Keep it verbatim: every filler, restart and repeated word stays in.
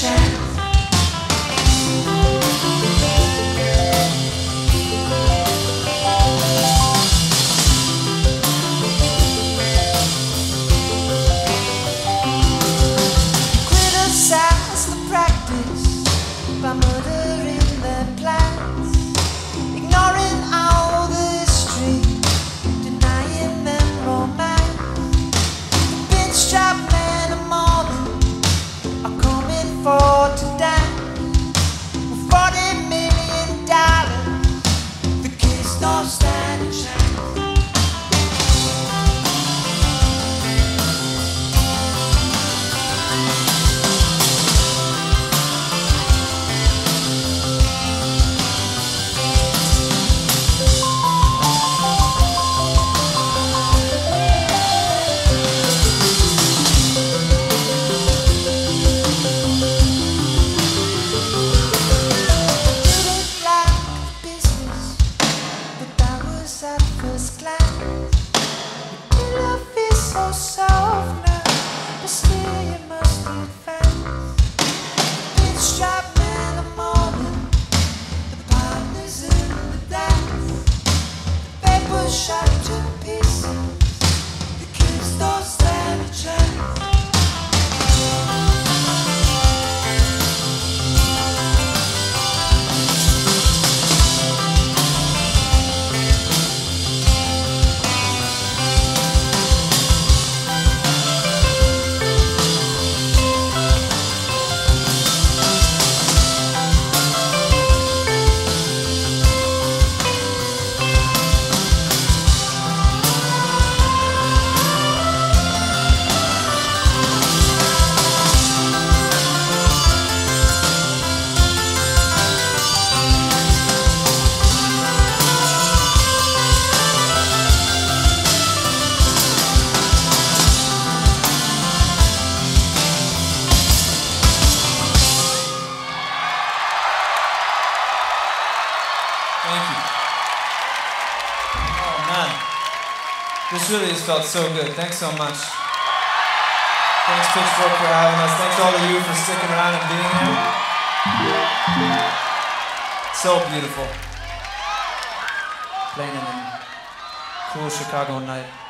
chance. Criticize the practice by murdering their plans, ignoring all the history, denying them romance. The pinstripe men of morning are coming for to dance. For forty million dollars, the kids don't stand a chance. At first glance, your love is so soft now, but still you must advance. Pinstripe man of morning, the partners in the dance. The paper shot to pieces, the kids don't stand a chance. Thank you. Oh man, this really has felt so good. Thanks so much. Thanks Pitchfork for having us. Thanks all of you for sticking around and being here. So beautiful. Playing in a cool Chicago night.